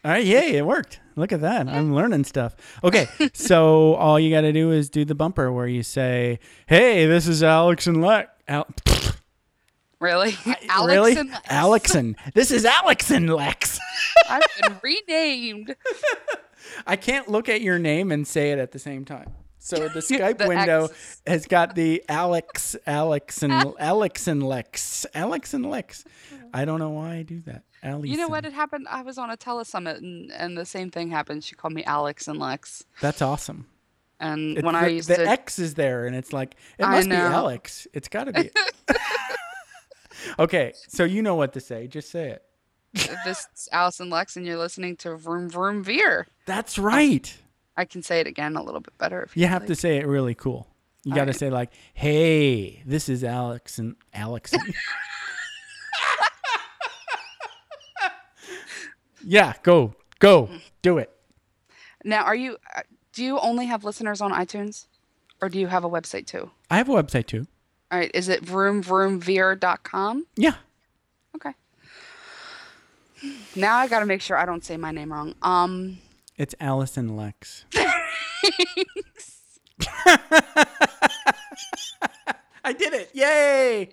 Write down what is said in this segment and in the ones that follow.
All right, yay, it worked. Look at that. I'm learning stuff. Okay, so all you got to do is do the bumper where you say, hey, this is Alex and Lex. Really? Really? Alex and this is Alex and Lex. I've been renamed. I can't look at your name and say it at the same time. So the Skype window has got the Alex and Lex. I don't know why I do that. You know what had happened? I was on a telesummit and the same thing happened. She called me Alex and Lex. That's awesome. And It's when I used the to... X is there, and it's like, it must be Alex. It's got to be. Okay, so you know what to say. Just say it. This is Alice and Lex, and you're listening to Vroom Vroom Veer. That's right. I can say it again a little bit better. If you have to say it really cool. You got to say like, hey, this is Alex and Alex. Yeah, go, do it. Now, do you only have listeners on iTunes, or do you have a website too? I have a website too. All right, is it vroomvroomveer.com? Yeah. Okay. Now I got to make sure I don't say my name wrong. It's Alice and Lex. I did it. Yay!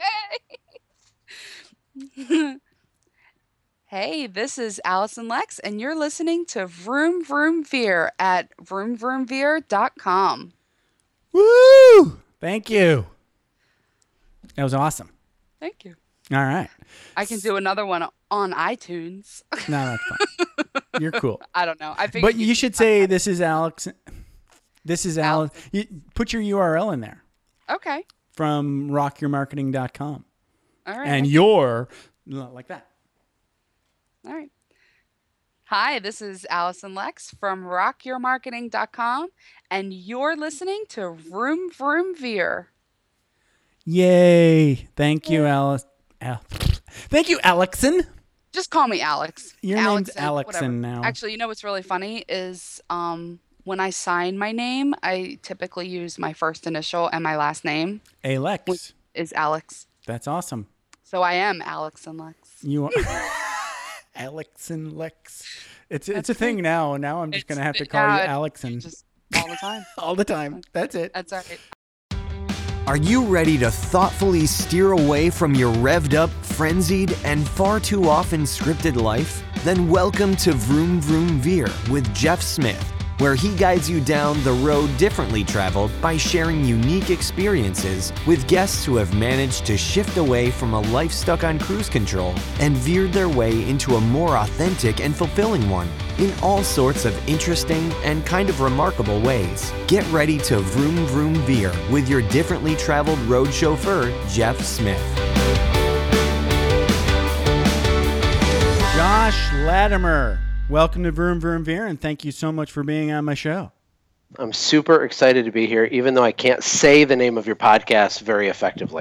Hey, this is Alice and Lex, and you're listening to Vroom Vroom Veer at vroomvroomveer.com. Woo! Thank you. That was awesome. Thank you. All right. I can do another one on iTunes. No, that's fine. You're cool. I don't know. But you should say this is Alex. This is Alice. You put your URL in there. Okay. From rockyourmarketing.com. All right. And you're like that. All right. Hi, this is Alice and Lex from rockyourmarketing.com, and you're listening to Vroom Vroom Veer. Yay. Thank you, Alice. Thank you, Alexon. Just call me Alex. Your name's Alexon now. Actually, you know what's really funny is when I sign my name, I typically use my first initial and my last name. Alex. Which is Alex. That's awesome. So I am Alex and Lex. You are Alex and Lex. It's a thing now. Now I'm just going to have to call you Alexon. Just all the time. All the time. That's it. That's all right. Are you ready to thoughtfully steer away from your revved up, frenzied, and far too often scripted life? Then welcome to Vroom Vroom Veer with Jeff Smith, where he guides you down the road differently traveled by sharing unique experiences with guests who have managed to shift away from a life stuck on cruise control and veered their way into a more authentic and fulfilling one in all sorts of interesting and kind of remarkable ways. Get ready to Vroom Vroom Veer with your differently traveled road chauffeur, Jeff Smith. Josh Latimer. Welcome to Vroom Vroom Veer, and thank you so much for being on my show. I'm super excited to be here, even though I can't say the name of your podcast very effectively.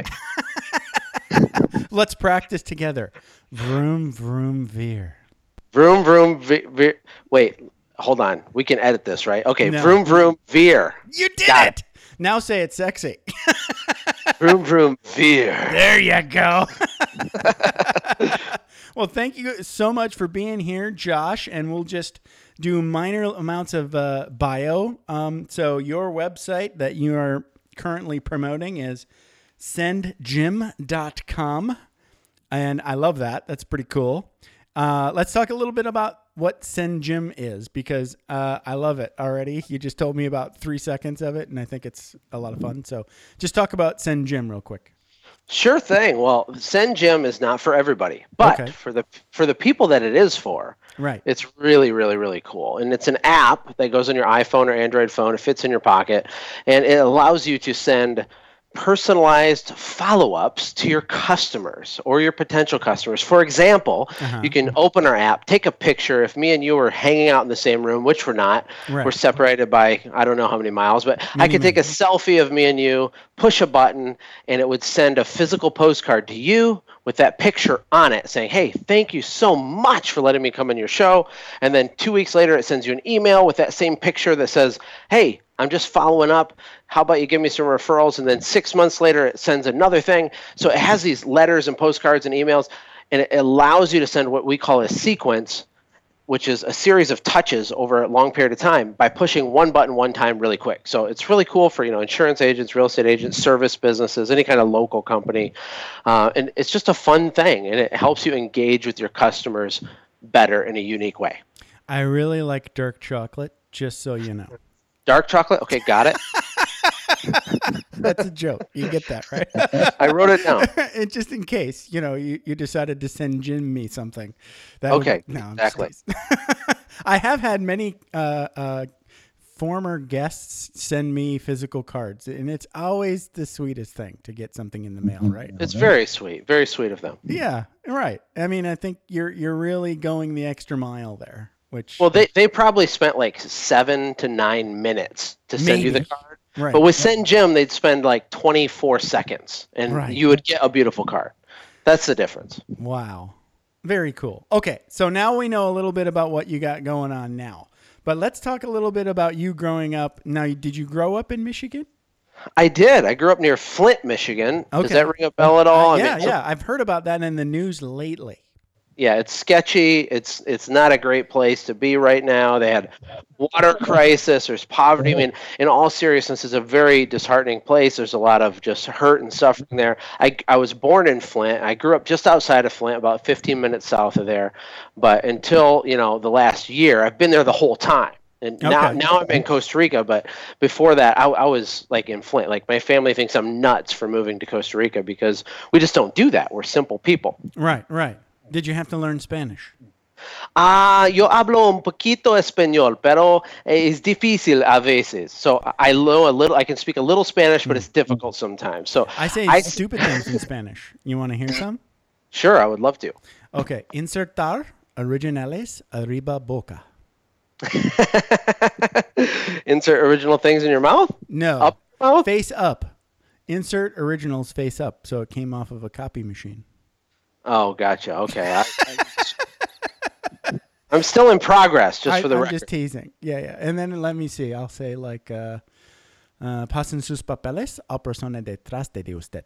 Let's practice together. Vroom Vroom Veer. Vroom Vroom Veer. Wait, hold on. We can edit this, right? Okay, no. Vroom Vroom Veer. You did it! Now say it sexy. Vroom Vroom Veer. There you go. Well, thank you so much for being here, Josh, and we'll just do minor amounts of bio. So your website that you are currently promoting is sendjim.com, and I love that. That's pretty cool. Let's talk a little bit about what SendJim is, because I love it already. You just told me about 3 seconds of it, and I think it's a lot of fun. So just talk about SendJim real quick. Sure thing. Well, SendJim is not for everybody, but for the people that it is for, right? It's really, really, really cool. And it's an app that goes on your iPhone or Android phone. It fits in your pocket, and it allows you to send personalized follow-ups to your customers or your potential customers. For example, you can open our app, take a picture. If me and you were hanging out in the same room, which we're not, we're separated by I don't know how many miles, but I could take a selfie of me and you, push a button, and it would send a physical postcard to you with that picture on it saying, hey, thank you so much for letting me come on your show. And then 2 weeks later, it sends you an email with that same picture that says, hey, I'm just following up. How about you give me some referrals? And then 6 months later, it sends another thing. So it has these letters and postcards and emails, and it allows you to send what we call a sequence which is a series of touches over a long period of time by pushing one button one time really quick. So it's really cool for, insurance agents, real estate agents, service businesses, any kind of local company. And it's just a fun thing, and it helps you engage with your customers better in a unique way. I really like dark chocolate, just so you know. Dark chocolate? Okay, got it. That's a joke. You get that, right? I wrote it down. And just in case, you decided to send Jim me something. Okay, no, exactly. I have had many former guests send me physical cards, and it's always the sweetest thing to get something in the mail, right? It's very sweet of them. Yeah, right. I mean, I think you're really going the extra mile there. Well, they probably spent like 7 to 9 minutes to send you the card. Right. But with Send Jim, they'd spend like 24 seconds, and you would get a beautiful card. That's the difference. Wow. Very cool. Okay, so now we know a little bit about what you got going on now. But let's talk a little bit about you growing up. Now, did you grow up in Michigan? I did. I grew up near Flint, Michigan. Okay. Does that ring a bell at all? Yeah. I've heard about that in the news lately. Yeah, it's sketchy. It's not a great place to be right now. They had water crisis. There's poverty. I mean, in all seriousness, it's a very disheartening place. There's a lot of just hurt and suffering there. I was born in Flint. I grew up just outside of Flint, about 15 minutes south of there. But until, the last year, I've been there the whole time. And now I'm in Costa Rica, but before that, I was like in Flint. Like my family thinks I'm nuts for moving to Costa Rica because we just don't do that. We're simple people. Right. Did you have to learn Spanish? Yo hablo un poquito español, pero es difícil a veces. So I know a little. I can speak a little Spanish, but it's difficult sometimes. So I say stupid things in Spanish. You want to hear some? Sure, I would love to. Okay, insertar originales arriba boca. Insert original things in your mouth? No. Up mouth? Face up. Insert originals face up. So it came off of a copy machine. Oh, gotcha. Okay. I'm still in progress, just for the record. I'm just teasing. Yeah. And then let me see. I'll say like, pasen sus papeles a persona detrás de usted.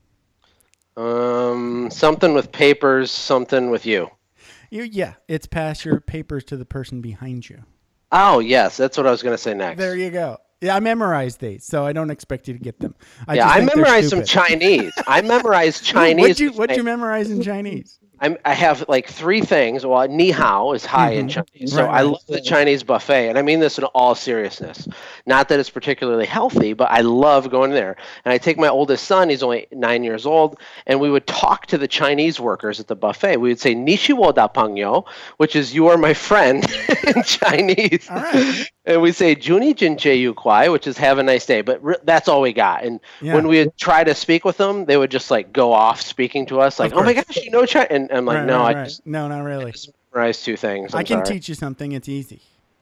Something with papers, something with you. Yeah, it's pass your papers to the person behind you. Oh, yes. That's what I was going to say next. There you go. Yeah, I memorized these, so I don't expect you to get them. I memorized some Chinese. I memorized Chinese. What'd you memorize in Chinese? I have like 3 things. Well, ni hao is hi in Chinese. So I love the Chinese buffet. And I mean this in all seriousness. Not that it's particularly healthy, but I love going there. And I take my oldest son, he's only 9 years old, and we would talk to the Chinese workers at the buffet. We would say, Nishiwo da pangyo, which is you are my friend in Chinese. All right. And we say, Juni jin che yu kwai, which is have a nice day. But that's all we got. And when we would try to speak with them, they would just like go off speaking to us like, oh my gosh, you know China. And I'm like, no, not really. I just memorized 2 things. I can teach you something. It's easy.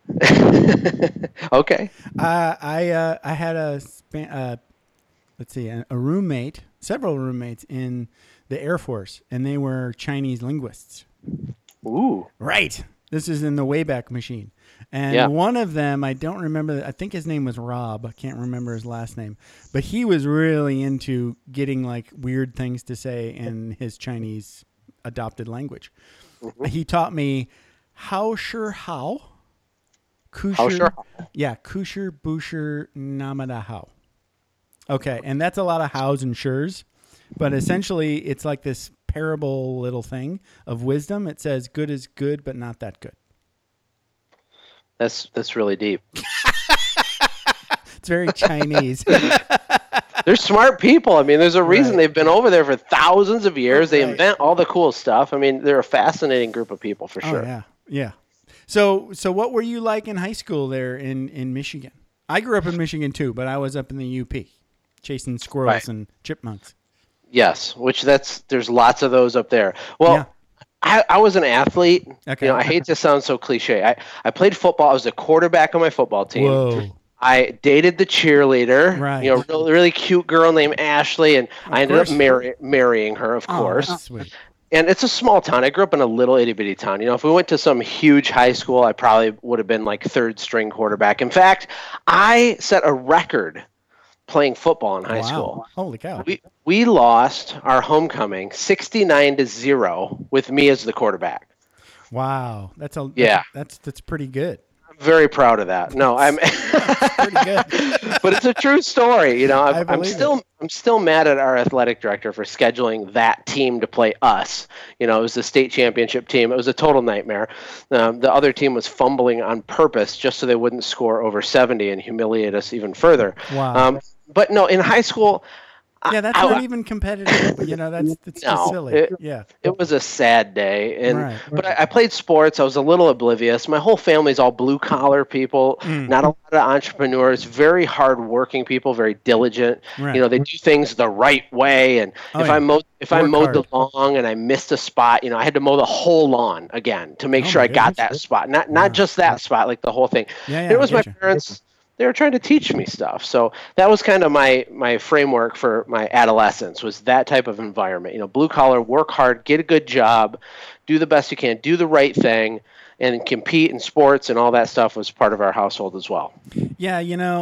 Okay. I had a roommate, several roommates in the Air Force, and they were Chinese linguists. Ooh. Right. This is in the Wayback Machine. And one of them, I don't remember, I think his name was Rob. I can't remember his last name. But he was really into getting like weird things to say in his Chinese adopted language. Mm-hmm. He taught me Hao Shi Hao. Kusher, Kusher, Busher, Namada Hao. Okay, and that's a lot of hows and shurs. But essentially, it's like this parable little thing of wisdom. It says good is good, but not that good. That's really deep. It's very Chinese. They're smart people. I mean, there's a reason they've been over there for thousands of years. They invent all the cool stuff. I mean, they're a fascinating group of people for sure. Oh, yeah. So what were you like in high school there in Michigan? I grew up in Michigan too, but I was up in the UP chasing squirrels and chipmunks. Yes, there's lots of those up there. Well, I was an athlete. Okay. You know, I hate to sound so cliche. I played football. I was a quarterback on my football team. Whoa. I dated the cheerleader. Right. You know, really cute girl named Ashley, and I ended up marrying her, of course. That's sweet. And it's a small town. I grew up in a little itty-bitty town. You know, if we went to some huge high school, I probably would have been like 3rd-string quarterback. In fact, I set a record playing football in high school. Holy cow. We lost our homecoming 69-0 with me as the quarterback. Wow, Yeah. That's pretty good. I'm very proud of that. No, I'm Pretty good. but it's a true story. You know, I I'm believe still mad at our athletic director for scheduling that team to play us. You know, it was the state championship team. It was a total nightmare. The other team was fumbling on purpose just so they wouldn't score over 70 and humiliate us even further. Wow. But no, in high school, Yeah, that's not even competitive. But, that's just No, silly. Yeah. it was a sad day, and Right. but I played sports. I was a little oblivious. My whole family's all blue collar people, not a lot of entrepreneurs, very hardworking people, very diligent. Right. You know, they do things the right way. And if I mowed the lawn and I missed a spot, I had to mow the whole lawn again to make sure I got that spot, not just that spot, like the whole thing. Yeah, And it was I my get you. parents. They were trying to teach me stuff. So that was kind of my framework for my adolescence, was that type of environment. Blue collar, work hard, get a good job, do the best you can, do the right thing, and compete in sports, and all that stuff was part of our household as well. Yeah,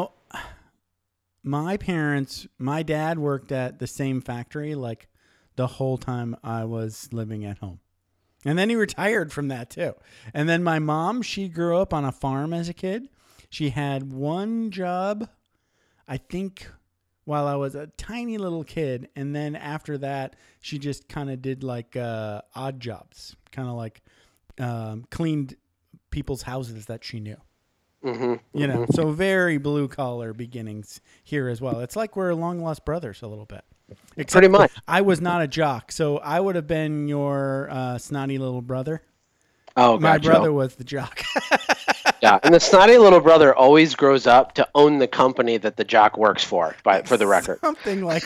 my dad worked at the same factory like the whole time I was living at home. And then he retired from that too. And then my mom, she grew up on a farm as a kid. She had one job, I think, while I was a tiny little kid. And then after that, she just kind of did like odd jobs, kind of like cleaned people's houses that she knew. Mm-hmm. So very blue collar beginnings here as well. It's like we're long lost brothers a little bit. Except Pretty much. I was not a jock, so I would have been your snotty little brother. Oh, My gotcha. brother was the jock. Yeah, and the snotty little brother always grows up to own the company that the jock works for the record. Something like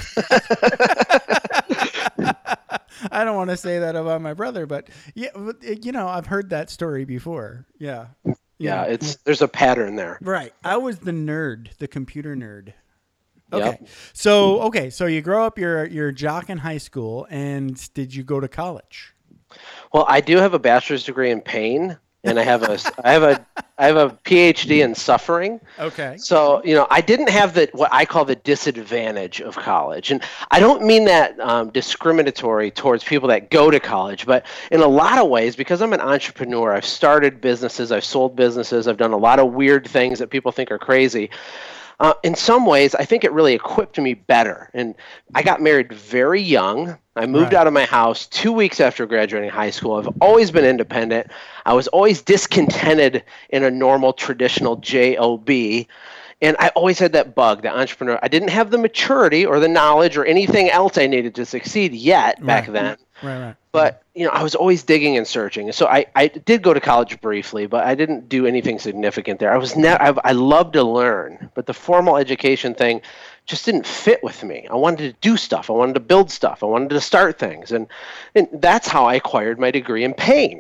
that. I don't want to say that about my brother, but yeah, I've heard that story before. Yeah. Yeah, there's a pattern there. Right. I was the nerd, the computer nerd. Yep. Okay. So you grow up, you're a jock in high school, and did you go to college? Well, I do have a bachelor's degree in pain, and I have a PhD in suffering. Okay. So, I didn't have what I call the disadvantage of college. And I don't mean that discriminatory towards people that go to college, but in a lot of ways, because I'm an entrepreneur, I've started businesses, I've sold businesses, I've done a lot of weird things that people think are crazy. In some ways, I think it really equipped me better. And I got married very young. I moved out of my house 2 weeks after graduating high school. I've always been independent. I was always discontented in a normal, traditional job. And I always had that bug, the entrepreneur. I didn't have the maturity or the knowledge or anything else I needed to succeed yet back then. Right. But, I was always digging and searching. So I did go to college briefly, but I didn't do anything significant there. I loved to learn, but the formal education thing just didn't fit with me. I wanted to do stuff. I wanted to build stuff. I wanted to start things. And that's how I acquired my degree in pain.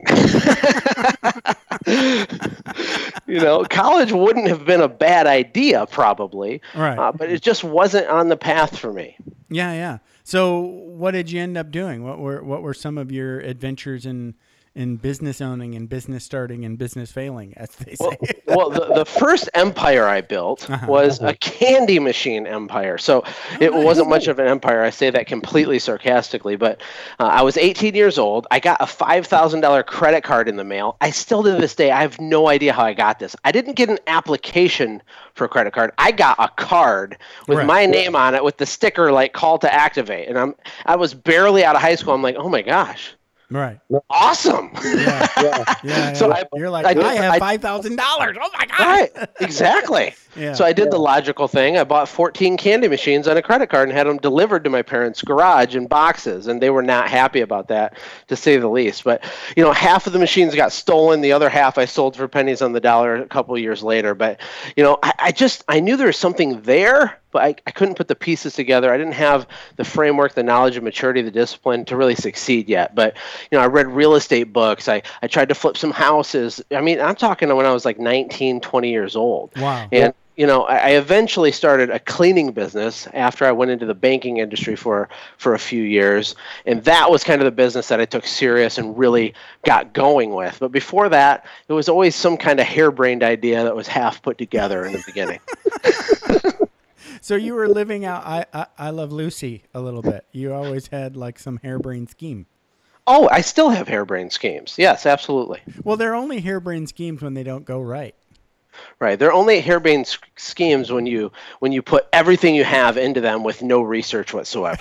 College wouldn't have been a bad idea probably, but it just wasn't on the path for me. Yeah. So what did you end up doing? What were some of your adventures in business owning and business starting and business failing, as they say? Well, the first empire I built was a candy machine empire. So it wasn't much of an empire. I say that completely sarcastically, but I was 18 years old. I got a $5,000 credit card in the mail. I still to this day, I have no idea how I got this. I didn't get an application for a credit card. I got a card with my name on it with the sticker like call to activate. And I was barely out of high school. I'm like, oh my gosh. Right. Awesome. Yeah. So you're like, I have $5,000. Oh my God. Right. Exactly. Yeah. So I did the logical thing. I bought 14 candy machines on a credit card and had them delivered to my parents' garage in boxes. And they were not happy about that, to say the least. But, half of the machines got stolen. The other half I sold for pennies on the dollar a couple of years later. But, I knew there was something there, but I couldn't put the pieces together. I didn't have the framework, the knowledge, the maturity, the discipline to really succeed yet. But, I read real estate books. I tried to flip some houses. I mean, I'm talking when I was like 19, 20 years old. Wow. And, I eventually started a cleaning business after I went into the banking industry for a few years. And that was kind of the business that I took serious and really got going with. But before that, it was always some kind of harebrained idea that was half put together in the beginning. So you were living out I Love Lucy a little bit. You always had like some harebrained scheme. Oh, I still have harebrained schemes. Yes, absolutely. Well, they're only harebrained schemes when they don't go right. Right. They're only harebrained schemes when you put everything you have into them with no research whatsoever.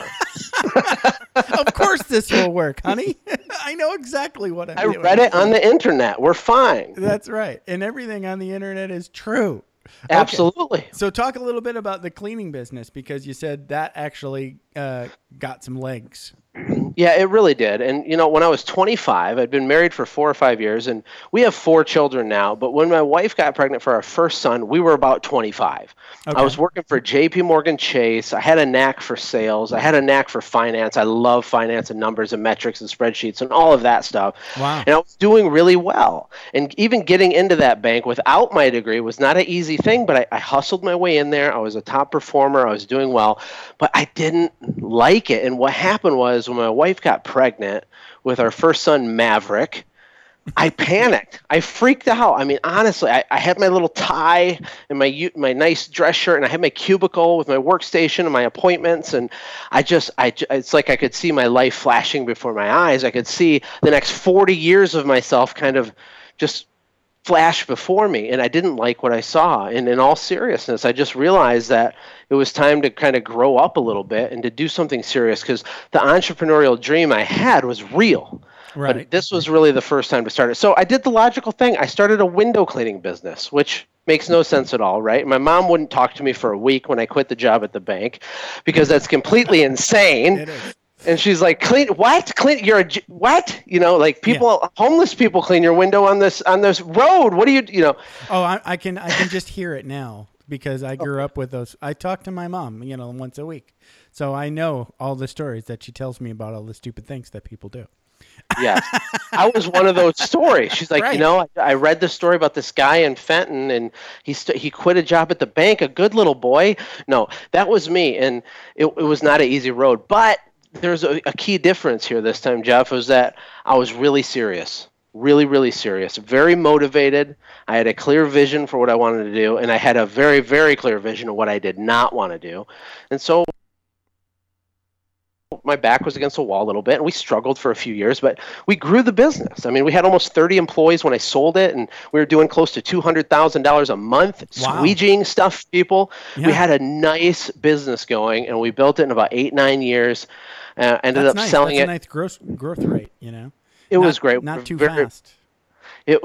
Of course this will work, honey. I know exactly what I'm doing. I read it on the internet. We're fine. That's right. And everything on the internet is true. Absolutely. Okay. So talk a little bit about the cleaning business, because you said that actually got some legs. Yeah, it really did. And, when I was 25, I'd been married for 4 or 5 years, and we have 4 children now. But when my wife got pregnant for our first son, we were about 25. Okay. I was working for J.P. Morgan Chase. I had a knack for sales. I had a knack for finance. I love finance and numbers and metrics and spreadsheets and all of that stuff. Wow. And I was doing really well. And even getting into that bank without my degree was not an easy thing, but I hustled my way in there. I was a top performer. I was doing well, but I didn't like it. And what happened was, when my wife got pregnant with our first son, Maverick, I panicked. I freaked out. I mean, honestly, I had my little tie and my nice dress shirt, and I had my cubicle with my workstation and my appointments, and it's like I could see my life flashing before my eyes. I could see the next 40 years of myself kind of just flash before me, and I didn't like what I saw. And in all seriousness, I just realized that it was time to kind of grow up a little bit and to do something serious, because the entrepreneurial dream I had was real. Right. But this was really the first time to start it. So I did the logical thing. I started a window cleaning business, which makes no sense at all, right? My mom wouldn't talk to me for a week when I quit the job at the bank, because that's completely insane. It is. And she's like, clean what? Clean what? Like people, homeless people clean your window on this road. What do you? Oh, I can just hear it now, because I grew up with those. I talk to my mom, once a week, so I know all the stories that she tells me about all the stupid things that people do. Yes, I was one of those stories. She's like, Right. I read the story about this guy in Fenton, and he quit a job at the bank. A good little boy. No, that was me, and it was not an easy road. But there's a key difference here this time, Jeff, was that I was really serious. Really, really serious. Very motivated. I had a clear vision for what I wanted to do, and I had a very, very clear vision of what I did not want to do. And so my back was against the wall a little bit, and we struggled for a few years, but we grew the business. I mean, we had almost 30 employees when I sold it, and we were doing close to $200,000 a month, Wow. squeegeeing stuff for people. Yeah. We had a nice business going, and we built it in about 8-9 years. Ended That's up nice. selling That's it. a nice growth rate, It was great. Not too Very- fast. It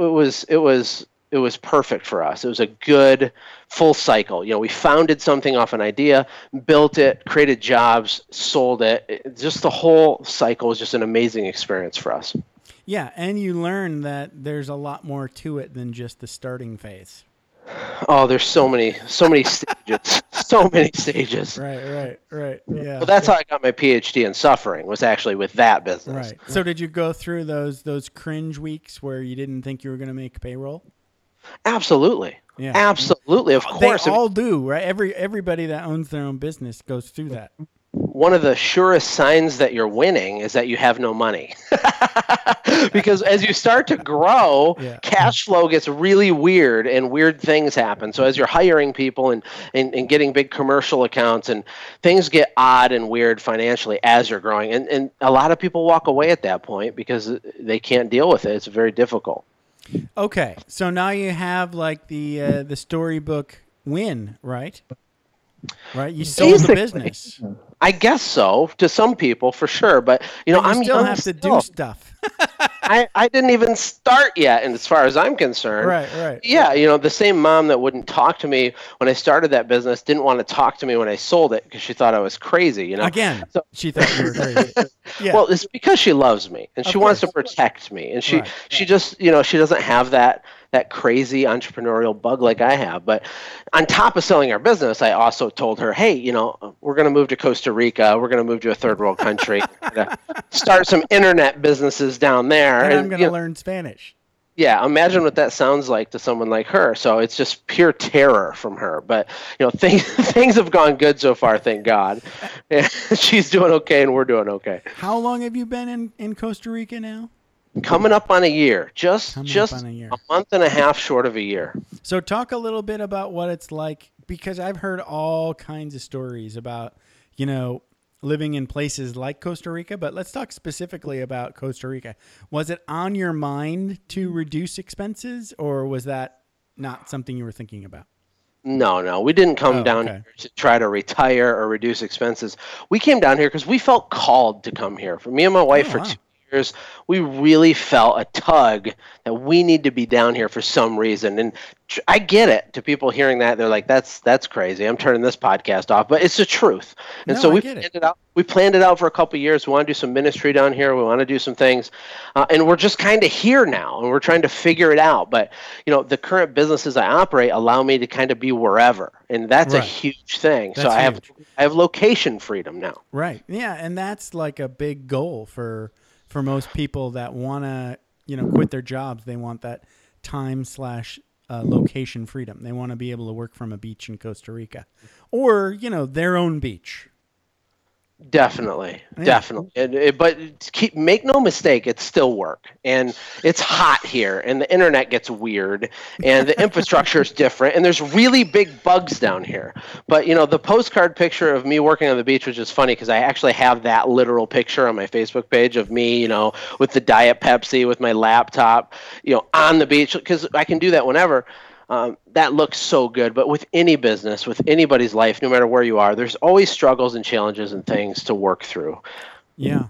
was perfect for us. It was a good full cycle. We founded something off an idea, built it, created jobs, sold it. Just the whole cycle was just an amazing experience for us. Yeah, and you learn that there's a lot more to it than just the starting phase. Oh, there's so many stages, so many stages. Right. Yeah. Well, that's how I got my PhD in suffering, was actually with that business. Right. So did you go through those cringe weeks where you didn't think you were going to make payroll? Absolutely. Yeah. Absolutely. Of course. They all do, right? Everybody that owns their own business goes through that. One of the surest signs that you're winning is that you have no money. Because as you start to grow, cash flow gets really weird and weird things happen. So as you're hiring people and getting big commercial accounts, and things get odd and weird financially as you're growing. And a lot of people walk away at that point because they can't deal with it. It's very difficult. Okay. So now you have like the storybook win, right? Right. You sold the Basically. business. I guess so, to some people for sure, but I'm still young have to still. do stuff. I didn't even start yet, and as far as I'm concerned. Right. Yeah, the same mom that wouldn't talk to me when I started that business didn't want to talk to me when I sold it because she thought I was crazy. Again, So- she thought you were crazy. Yeah. Well, it's because she loves me and she Of wants to course. protect me, and she Right. she just she doesn't have that crazy entrepreneurial bug like I have. But on top of selling our business, I also told her, hey, we're going to move to Costa Rica. We're going to move to a third world country. We're gonna start some internet businesses down there. and I'm going to you know, learn Spanish. Yeah, imagine what that sounds like to someone like her. So it's just pure terror from her. But things have gone good so far, thank God. She's doing okay, and we're doing okay. How long have you been in Costa Rica now? Coming up on a year, just Coming up on a year. a month and a half short of a year. So talk a little bit about what it's like, because I've heard all kinds of stories about, living in places like Costa Rica, but let's talk specifically about Costa Rica. Was it on your mind to reduce expenses, or was that not something you were thinking about? No, we didn't come down here to try to retire or reduce expenses. We came down here because we felt called to come here. For me and my wife, for 2 years, we really felt a tug that we need to be down here for some reason. And I get it. To people hearing that, they're like, "That's crazy. I'm turning this podcast off." But it's the truth. And so we planned it out. We planned it out for a couple of years. We want to do some ministry down here. We want to do some things, and we're just kind of here now, and we're trying to figure it out. But the current businesses I operate allow me to kind of be wherever, and that's a huge thing. So I have location freedom now. Right. Yeah, and that's like a big goal for most people that want to quit their jobs. They want that time/location freedom. They want to be able to work from a beach in Costa Rica, or their own beach. Definitely. But make no mistake, it's still work, and it's hot here, and the internet gets weird, and the infrastructure is different, and there's really big bugs down here. But the postcard picture of me working on the beach, which is funny because I actually have that literal picture on my Facebook page of me, with the Diet Pepsi, with my laptop, on the beach, because I can do that whenever. That looks so good, but with any business, with anybody's life, no matter where you are, there's always struggles and challenges and things to work through. Yeah.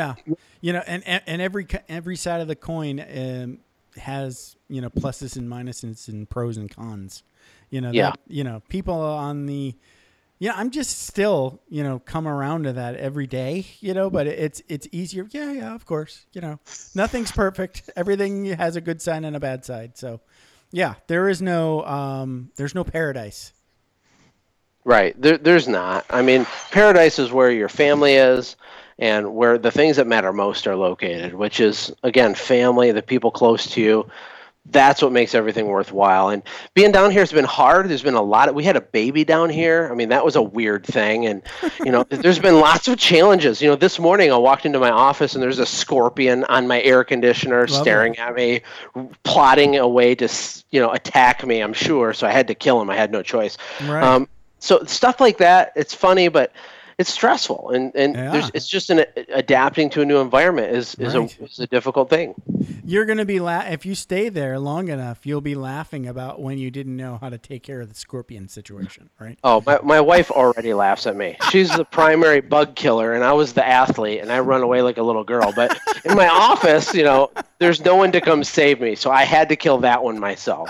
And every side of the coin has pluses and minuses and pros and cons. People on the I'm just still come around to that every day. But it's easier. Yeah, of course. Nothing's perfect. Everything has a good side and a bad side. So. Yeah, there's no paradise. Right. There's not. I mean, paradise is where your family is and where the things that matter most are located, which is, again, family, the people close to you. That's what makes everything worthwhile. And being down here has been hard. There's been we had a baby down here. I mean, that was a weird thing. And, there's been lots of challenges. This morning I walked into my office and there's a scorpion on my air conditioner staring at me, plotting a way to, attack me, I'm sure. So I had to kill him. I had no choice. Right. So stuff like that, it's funny, but it's stressful. And it's just adapting to a new environment is a difficult thing. You're going to be if you stay there long enough, you'll be laughing about when you didn't know how to take care of the scorpion situation, right? Oh, my wife already laughs at me. She's the primary bug killer, and I was the athlete, and I run away like a little girl. But in my office, there's no one to come save me, so I had to kill that one myself.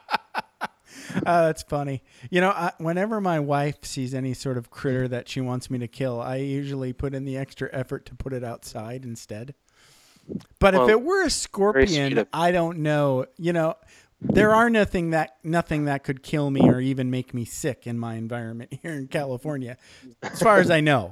That's funny. Whenever my wife sees any sort of critter that she wants me to kill, I usually put in the extra effort to put it outside instead. But if it were a scorpion, I don't know. There are nothing that could kill me or even make me sick in my environment here in California, as far as I know.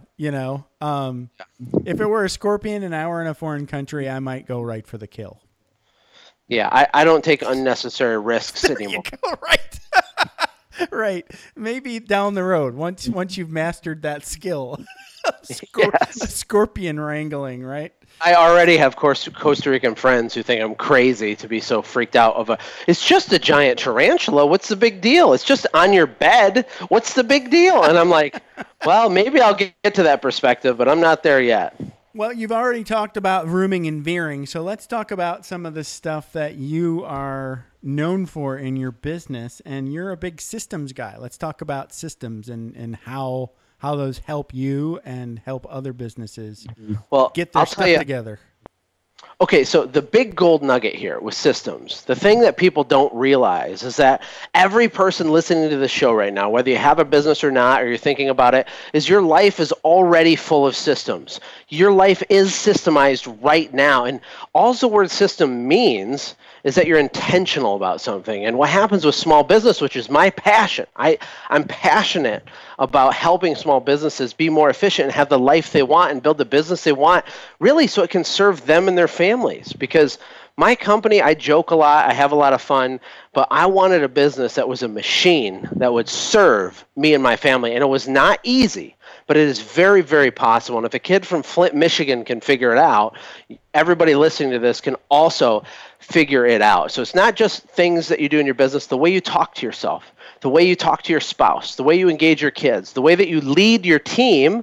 If it were a scorpion and I were in a foreign country, I might go right for the kill. Yeah, I don't take unnecessary risks anymore. Right. Right. Maybe down the road, once you've mastered that skill, scorpion wrangling, right? I already have Costa Rican friends who think I'm crazy to be so freaked out it's just a giant tarantula. What's the big deal? It's just on your bed. What's the big deal? And I'm like, well, maybe I'll get to that perspective, but I'm not there yet. Well, you've already talked about rooming and veering, so let's talk about some of the stuff that you are known for in your business, and you're a big systems guy. Let's talk about systems and how those help you and help other businesses get their stuff together. Okay, so the big gold nugget here with systems, the thing that people don't realize is that every person listening to the show right now, whether you have a business or not, or you're thinking about it, is your life is already full of systems. Your life is systemized right now. And all the word system means is that you're intentional about something. And what happens with small business, which is my passion, I'm passionate about helping small businesses be more efficient and have the life they want and build the business they want, really so it can serve them and their families. Because my company, I joke a lot, I have a lot of fun, but I wanted a business that was a machine that would serve me and my family. And it was not easy, but it is very, very possible. And if a kid from Flint, Michigan can figure it out, everybody listening to this can also figure it out. So it's not just things that you do in your business, the way you talk to yourself, the way you talk to your spouse, the way you engage your kids, the way that you lead your team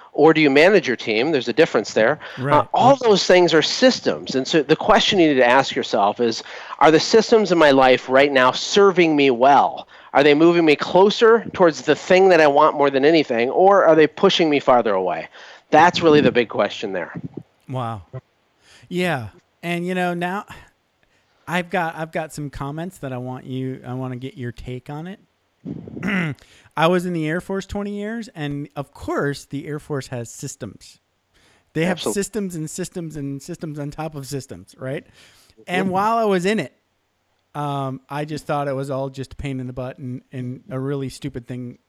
or do you manage your team? There's a difference there. Right. All those things are systems. And so the question you need to ask yourself is, are the systems in my life right now serving me well? Are they moving me closer towards the thing that I want more than anything, or are they pushing me farther away? That's really the big question there. Wow. Yeah. And now I've got some comments that I want to get your take on it. I was in the Air Force 20 years, and of course the Air Force has systems. They have Absolutely. systems and systems and systems on top of systems, right? And while I was in it, I just thought it was all just a pain in the butt and a really stupid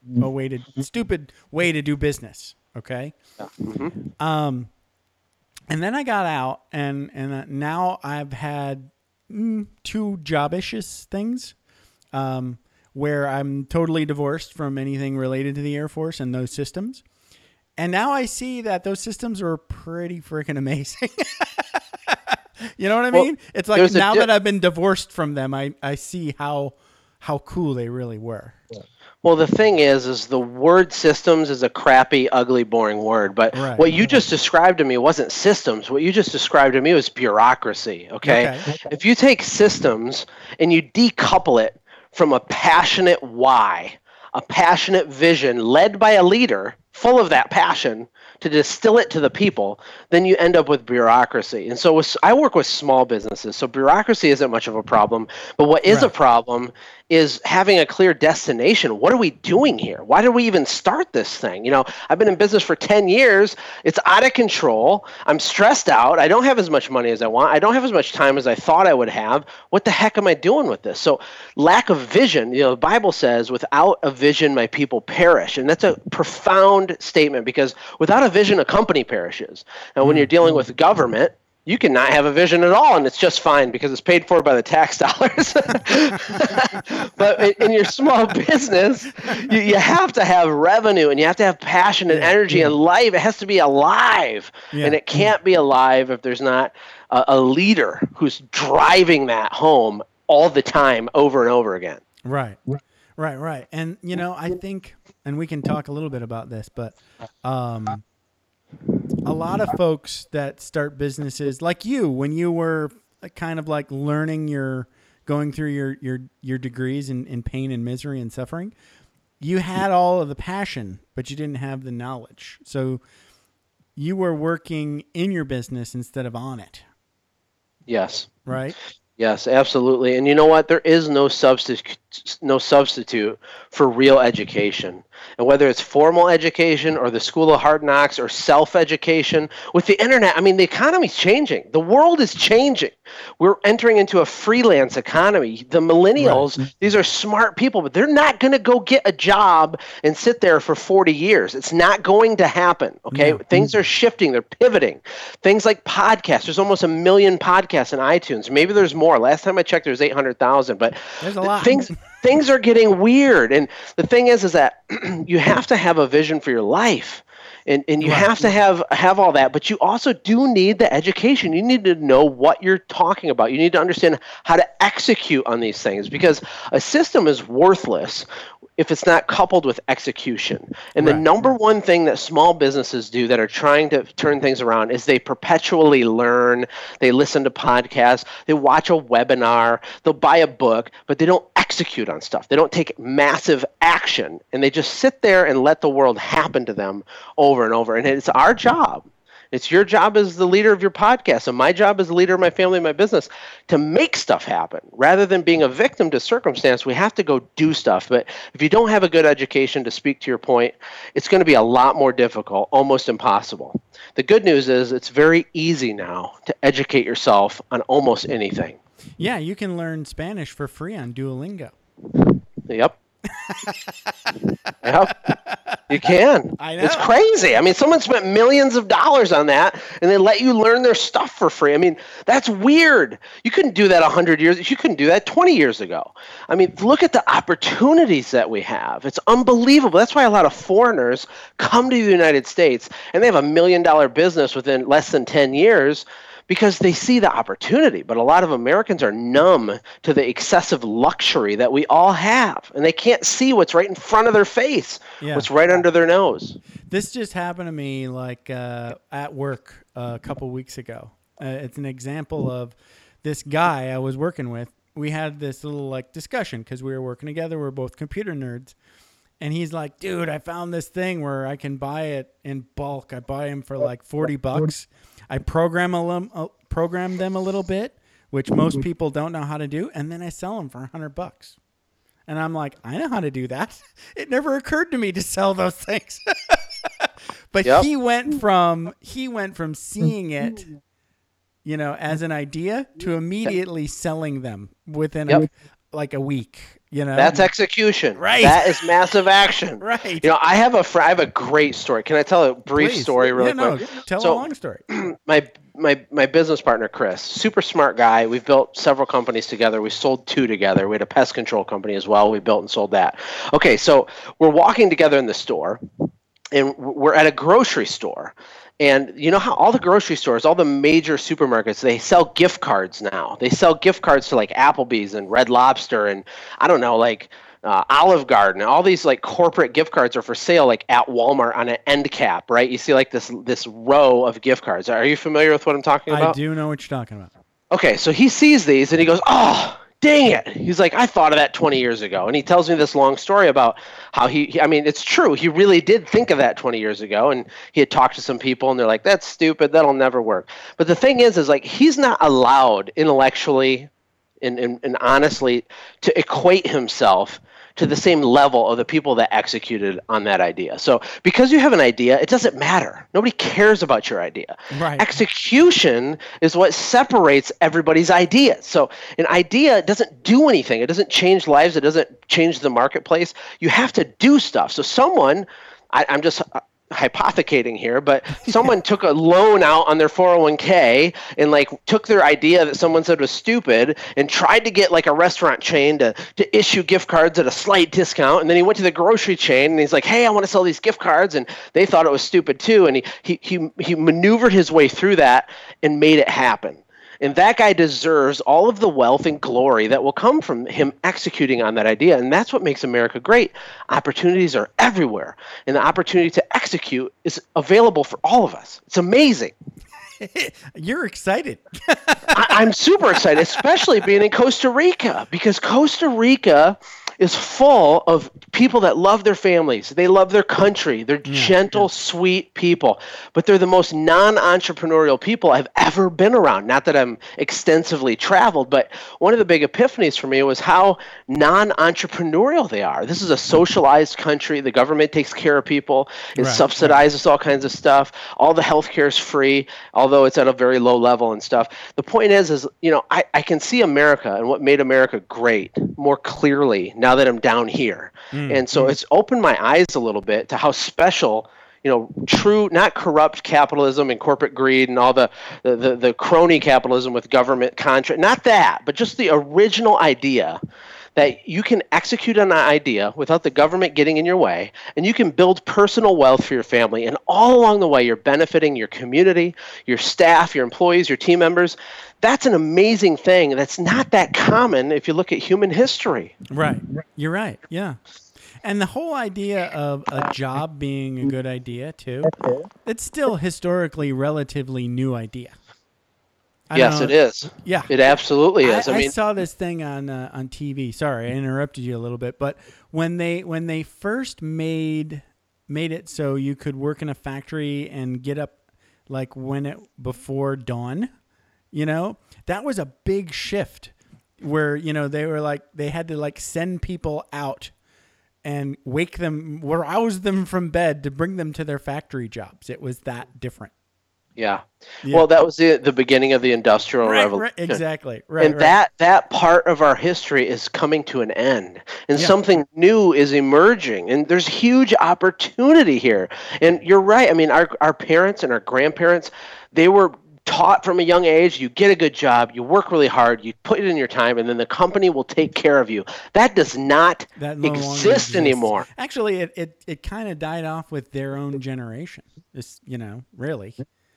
way to do business. Okay. And then I got out, and now I've had 2 job-ish things, where I'm totally divorced from anything related to the Air Force and those systems. And now I see that those systems are pretty freaking amazing. You know what I mean? It's like now that I've been divorced from them, I see how cool they really were. Well, the thing is the word systems is a crappy, ugly, boring word. But what you just described to me wasn't systems. What you just described to me was bureaucracy, okay? If you take systems and you decouple it from a passionate why, a passionate vision led by a leader full of that passion to distill it to the people, then you end up with bureaucracy. And so I work with small businesses, so bureaucracy isn't much of a problem. But what is a problem is having a clear destination. What are we doing here? Why did we even start this thing? I've been in business for 10 years. It's out of control. I'm stressed out. I don't have as much money as I want. I don't have as much time as I thought I would have. What the heck am I doing with this? So lack of vision, the Bible says, without a vision, my people perish. And that's a profound statement, because without a vision, a company perishes. And when you're dealing with government, you can not have a vision at all, and it's just fine because it's paid for by the tax dollars. But in your small business, you have to have revenue, and you have to have passion and energy and life. It has to be alive, and it can't be alive if there's not a leader who's driving that home all the time, over and over again. Right. And, I think, and we can talk a little bit about this, but a lot of folks that start businesses like you, when you were kind of like going through your degrees in pain and misery and suffering, you had all of the passion, but you didn't have the knowledge. So you were working in your business instead of on it. Yes. Right? Yes, absolutely. And you know what? There is no substitute for real education. And whether it's formal education or the School of Hard Knocks or self-education, with the internet, the economy's changing. The world is changing. We're entering into a freelance economy. The millennials, these are smart people, but they're not going to go get a job and sit there for 40 years. It's not going to happen, okay? Things are shifting. They're pivoting. Things like podcasts. There's almost 1 million podcasts in iTunes. Maybe there's more. Last time I checked, there's 800,000. But there's a lot. Things are getting weird. And the thing is that you have to have a vision for your life. And you have to have all that, but you also do need the education. You need to know what you're talking about. You need to understand how to execute on these things, because a system is worthless if it's not coupled with execution. And the number one thing that small businesses do that are trying to turn things around is they perpetually learn. They listen to podcasts. They watch a webinar. They'll buy a book, but they don't execute on stuff. They don't take massive action, and they just sit there and let the world happen to them over and over. And it's our job. It's your job as the leader of your podcast, and my job as the leader of my family and my business to make stuff happen. Rather than being a victim to circumstance, we have to go do stuff. But if you don't have a good education, to speak to your point, it's going to be a lot more difficult, almost impossible. The good news is it's very easy now to educate yourself on almost anything. Yeah, you can learn Spanish for free on Duolingo. Yep. Yep. You can. I know. It's crazy. Someone spent millions of dollars on that, and they let you learn their stuff for free. That's weird. You couldn't do that 100 years. You couldn't do that 20 years ago. Look at the opportunities that we have. It's unbelievable. That's why a lot of foreigners come to the United States, and they have $1 million business within less than 10 years, because they see the opportunity. But a lot of Americans are numb to the excessive luxury that we all have, and they can't see what's right in front of their face, what's right under their nose. This just happened to me at work a couple weeks ago. It's an example of this guy I was working with. We had this little discussion because we were working together. We're both computer nerds. And he's like, dude, I found this thing where I can buy it in bulk. I buy them for like $40. I program them a little bit, which most people don't know how to do. And then I sell them for $100. And I'm like, I know how to do that. It never occurred to me to sell those things. But he went from seeing it, as an idea to immediately selling them within a week. That's execution. Right. That is massive action. Right. I have a great story. Can I tell a brief story really quick? Tell a long story. My business partner, Chris, super smart guy. We've built several companies together. We sold 2 together. We had a pest control company as well. We built and sold that. Okay, so we're walking together in the store, and we're at a grocery store. And you know how all the grocery stores, all the major supermarkets, they sell gift cards now. They sell gift cards to like Applebee's and Red Lobster and I don't know, Olive Garden. All these corporate gift cards are for sale at Walmart on an end cap, right? You see this row of gift cards. Are you familiar with what I'm talking about? I do know what you're talking about. Okay, so he sees these and he goes, oh, dang it. He's like, I thought of that 20 years ago. And he tells me this long story about how it's true. He really did think of that 20 years ago. And he had talked to some people and they're like, that's stupid. That'll never work. But the thing is he's not allowed intellectually and honestly to equate himself to the same level of the people that executed on that idea. So because you have an idea, it doesn't matter. Nobody cares about your idea. Right. Execution is what separates everybody's ideas. So an idea doesn't do anything. It doesn't change lives. It doesn't change the marketplace. You have to do stuff. So someone, I'm just hypothecating here, but someone took a loan out on their 401k and took their idea that someone said was stupid and tried to get a restaurant chain to issue gift cards at a slight discount. And then he went to the grocery chain and he's like, hey, I want to sell these gift cards. And they thought it was stupid too. And he maneuvered his way through that and made it happen. And that guy deserves all of the wealth and glory that will come from him executing on that idea. And that's what makes America great. Opportunities are everywhere. And the opportunity to execute is available for all of us. It's amazing. You're excited. I'm super excited, especially being in Costa Rica, because Costa Rica is full of people that love their families. They love their country. They're gentle, sweet people. But they're the most non-entrepreneurial people I've ever been around. Not that I'm extensively traveled, but one of the big epiphanies for me was how non-entrepreneurial they are. This is a socialized country. The government takes care of people. It subsidizes all kinds of stuff. All the healthcare is free, although it's at a very low level and stuff. The point is I can see America and what made America great more clearly now that I'm down here. And so it's opened my eyes a little bit to how special, true, not corrupt capitalism and corporate greed and all the crony capitalism with government contract, not that, but just the original idea that you can execute on an idea without the government getting in your way, and you can build personal wealth for your family. And all along the way, you're benefiting your community, your staff, your employees, your team members. That's an amazing thing. That's not that common if you look at human history. Right. You're right. Yeah. And the whole idea of a job being a good idea, too, it's still historically relatively new idea. Yes, it is. Yeah, it absolutely is. I saw this thing on TV. Sorry, I interrupted you a little bit, but when they first made it so you could work in a factory and get up before dawn, that was a big shift. Where they were they had to send people out and wake them, rouse them from bed to bring them to their factory jobs. It was that different. Yeah. Well, that was the beginning of the Industrial Revolution. Right, exactly. And that part of our history is coming to an end. And something new is emerging. And there's huge opportunity here. And you're right. I mean, our parents and our grandparents, they were taught from a young age, you get a good job, you work really hard, you put it in your time, and then the company will take care of you. That does not exist anymore. Actually, it kind of died off with their own generation. Really.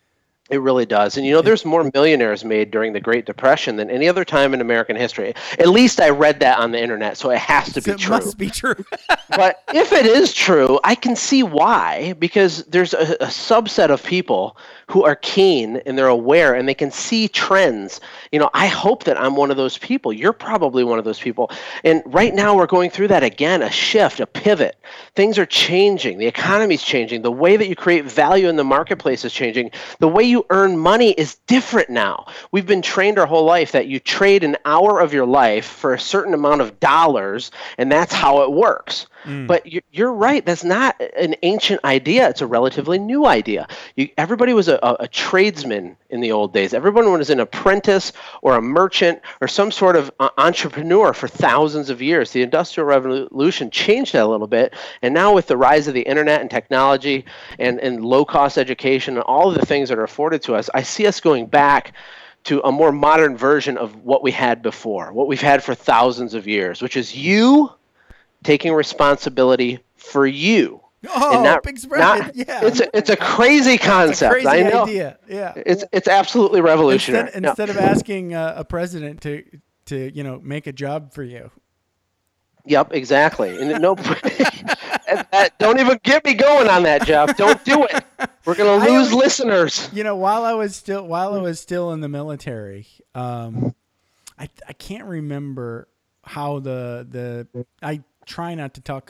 It really does. And there's more millionaires made during the Great Depression than any other time in American history. At least I read that on the internet, so it has to be true. It must be true. But if it is true, I can see why, because there's a subset of people who are keen and they're aware and they can see trends. I hope that I'm one of those people. You're probably one of those people. And right now we're going through that again, a shift, a pivot. Things are changing. The economy's changing. The way that you create value in the marketplace is changing. The way you earn money is different now. We've been trained our whole life that you trade an hour of your life for a certain amount of dollars, and that's how it works. But you're right. That's not an ancient idea. It's a relatively new idea. Everybody was a tradesman in the old days. Everyone was an apprentice or a merchant or some sort of entrepreneur for thousands of years. The Industrial Revolution changed that a little bit. And now with the rise of the internet and technology and low-cost education and all of the things that are afforded to us, I see us going back to a more modern version of what we had before, what we've had for thousands of years, which is you taking responsibility for you. Oh, and big spread. Yeah. It's a crazy concept. It's a crazy I know. idea. Yeah. It's absolutely revolutionary. Instead of asking a president to make a job for you. Yep, exactly. And don't even get me going on that, Jeff. Don't do it. We're gonna lose listeners. While I was still in the military, I can't remember how I try not to talk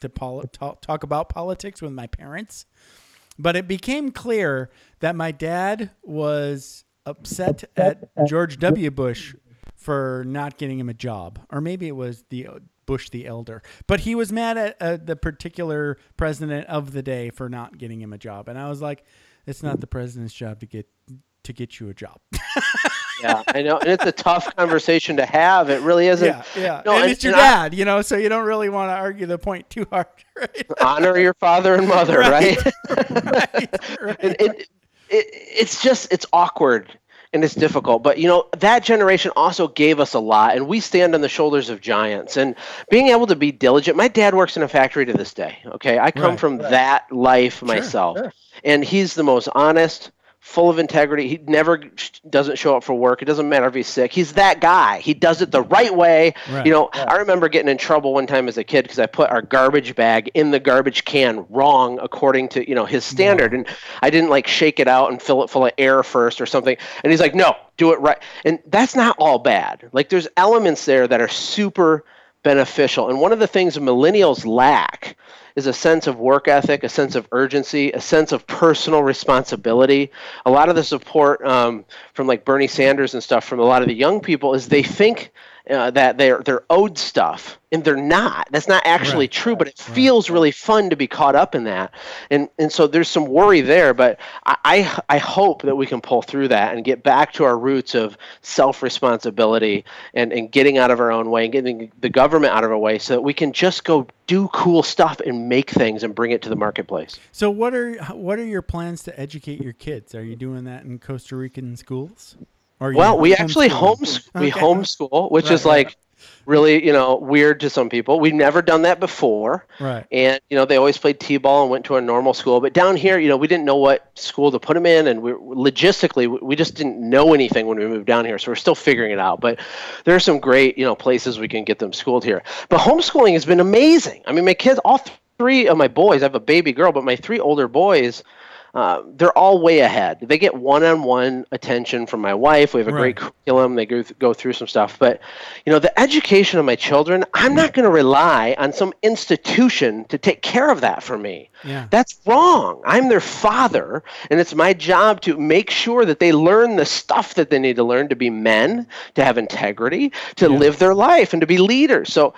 about politics with my parents, but it became clear that my dad was upset at George W. Bush for not getting him a job, or maybe it was the Bush the elder, but he was mad at the particular president of the day for not getting him a job, and I was like, it's not the president's job to get you a job. Yeah, I know, and it's a tough conversation to have. It really isn't. Yeah. No, and it's your dad, so you don't really want to argue the point too hard, right? Honor your father and mother, right? Right. And it's awkward and it's difficult, but that generation also gave us a lot, and we stand on the shoulders of giants. And being able to be diligent. My dad works in a factory to this day. Okay, I come from that life myself, and he's the most honest, full of integrity. He never doesn't show up for work. It doesn't matter if he's sick. He's that guy. He does it the right way. Right. I remember getting in trouble one time as a kid because I put our garbage bag in the garbage can wrong according to, his standard. And I didn't shake it out and fill it full of air first or something. And he's like, no, do it right. And that's not all bad. There's elements there that are super beneficial. And one of the things millennials lack is a sense of work ethic, a sense of urgency, a sense of personal responsibility. A lot of the support from Bernie Sanders and stuff from a lot of the young people is they think that they're owed stuff, and they're not. That's not actually true, but it feels really fun to be caught up in that. And so there's some worry there, but I hope that we can pull through that and get back to our roots of self-responsibility and getting out of our own way and getting the government out of our way so that we can just go do cool stuff and make things and bring it to the marketplace. So what are your plans to educate your kids? Are you doing that in Costa Rican schools? Well, we actually homeschool, which is really, weird to some people. We've never done that before. Right. And, they always played t-ball and went to a normal school. But down here, we didn't know what school to put them in. And logistically, we just didn't know anything when we moved down here. So we're still figuring it out. But there are some great, places we can get them schooled here. But homeschooling has been amazing. I mean, my kids, all three of my boys, I have a baby girl, but my three older boys, they're all way ahead. They get one-on-one attention from my wife. We have a great curriculum. They go through some stuff. But, the education of my children, I'm not going to rely on some institution to take care of that for me. Yeah. That's wrong. I'm their father, and it's my job to make sure that they learn the stuff that they need to learn to be men, to have integrity, to live their life, and to be leaders. So,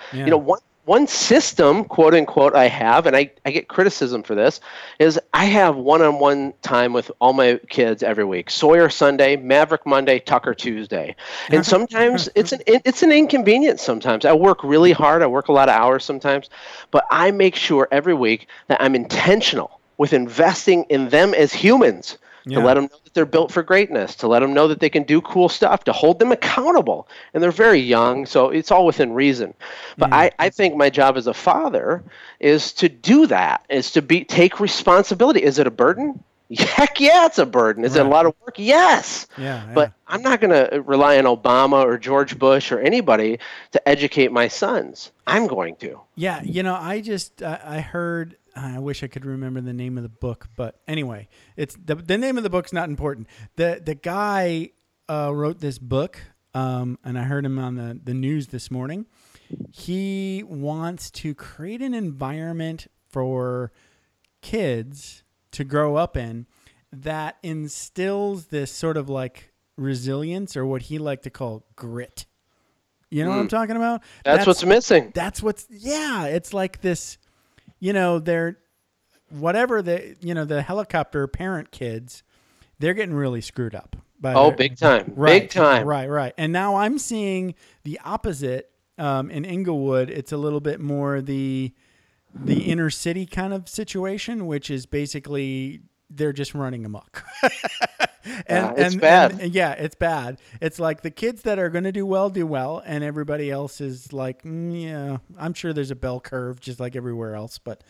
one system, quote unquote, I have, and I get criticism for this, is I have one-on-one time with all my kids every week. Sawyer Sunday, Maverick Monday, Tucker Tuesday. And sometimes it's an inconvenience sometimes. I work really hard. I work a lot of hours sometimes. But I make sure every week that I'm intentional with investing in them as humans. To let them know that they're built for greatness, to let them know that they can do cool stuff, to hold them accountable. And they're very young, so it's all within reason. But I think my job as a father is to do that, is to take responsibility. Is it a burden? Heck yeah, it's a burden. Is it a lot of work? Yes. Yeah. But I'm not going to rely on Obama or George Bush or anybody to educate my sons. I'm going to. Yeah. I heard, I wish I could remember the name of the book, but anyway, it's the name of the book's not important. The guy wrote this book, and I heard him on the news this morning. He wants to create an environment for kids to grow up in that instills this sort of like resilience, or what he liked to call grit. You know what I'm talking about? That's what's missing. It's like this, they're whatever the helicopter parent kids, they're getting really screwed up. Big time. Right, big time. Right. And now I'm seeing the opposite in Inglewood. It's a little bit more the inner city kind of situation, which is basically they're just running amok. It's bad. It's bad. It's like the kids that are going to do well, and everybody else is like, I'm sure there's a bell curve just like everywhere else, but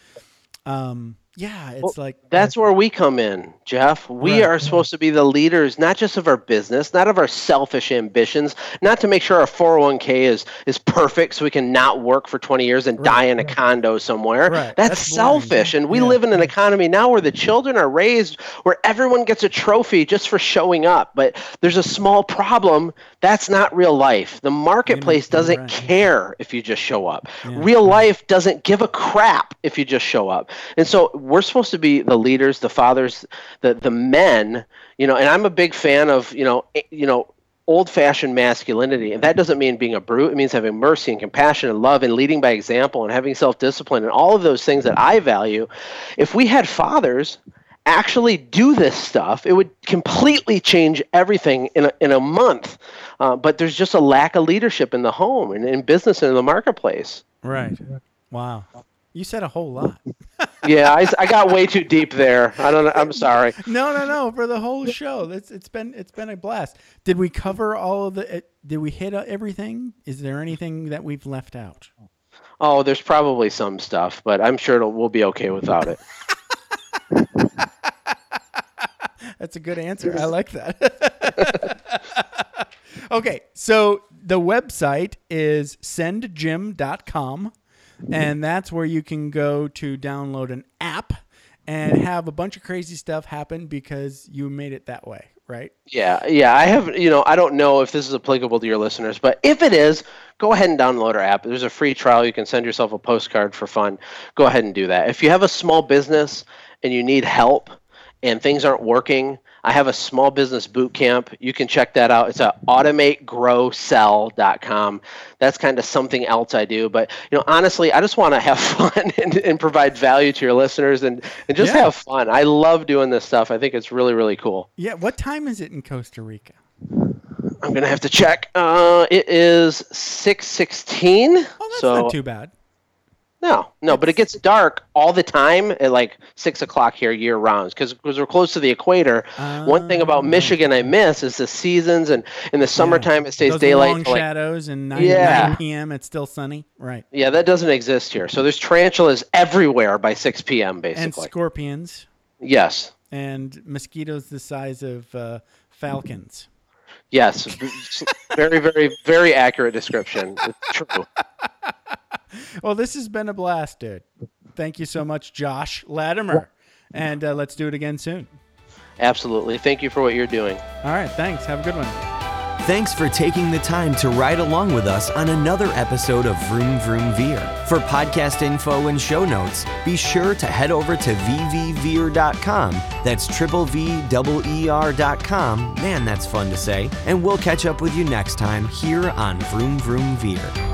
that's where we come in, Jeff. We are supposed to be the leaders, not just of our business, not of our selfish ambitions, not to make sure our 401k is perfect so we can not work for 20 years and die in a condo somewhere. Right. That's selfish. And we live in an economy now where the children are raised where everyone gets a trophy just for showing up. But there's a small problem. That's not real life. The marketplace doesn't care if you just show up. Yeah. Real life doesn't give a crap if you just show up. And so we're supposed to be the leaders, the fathers, the men, and I'm a big fan of, old-fashioned masculinity. And that doesn't mean being a brute. It means having mercy and compassion and love and leading by example and having self-discipline and all of those things that I value. If we had fathers actually do this stuff, it would completely change everything in a month. But there's just a lack of leadership in the home and in business and in the marketplace. Right. Wow. You said a whole lot. Yeah, I got way too deep there. I don't know. I'm sorry. No. For the whole show, it's been a blast. Did we cover all of the? Did we hit everything? Is there anything that we've left out? Oh, there's probably some stuff, but I'm sure we'll be okay without it. That's a good answer. I like that. Okay, so the website is sendjim.com. And that's where you can go to download an app and have a bunch of crazy stuff happen because you made it that way, right? Yeah. I have, I don't know if this is applicable to your listeners, but if it is, go ahead and download our app. There's a free trial. You can send yourself a postcard for fun. Go ahead and do that. If you have a small business and you need help and things aren't working, I have a small business boot camp. You can check that out. It's at automategrowsell.com. That's kind of something else I do. But, honestly, I just want to have fun and provide value to your listeners and just have fun. I love doing this stuff. I think it's really, really cool. Yeah. What time is it in Costa Rica? I'm going to have to check. It is 6:16. Oh, that's not too bad. No, but it gets dark all the time at like 6 o'clock here year round because we're close to the equator. One thing about Michigan I miss is the seasons, and in the summertime it stays those daylight. Long shadows and 9 p.m. it's still sunny. Right. Yeah, that doesn't exist here. So there's tarantulas everywhere by 6 p.m. basically. And scorpions. Yes. And mosquitoes the size of falcons. Yes. Very, very, very accurate description. It's true. Well, this has been a blast, dude. Thank you so much, Josh Latimer. And let's do it again soon. Absolutely. Thank you for what you're doing. All right. Thanks. Have a good one. Thanks for taking the time to ride along with us on another episode of Vroom Vroom Veer. For podcast info and show notes, be sure to head over to vvveer.com. That's VVER.com. Man, that's fun to say. And we'll catch up with you next time here on Vroom Vroom Veer.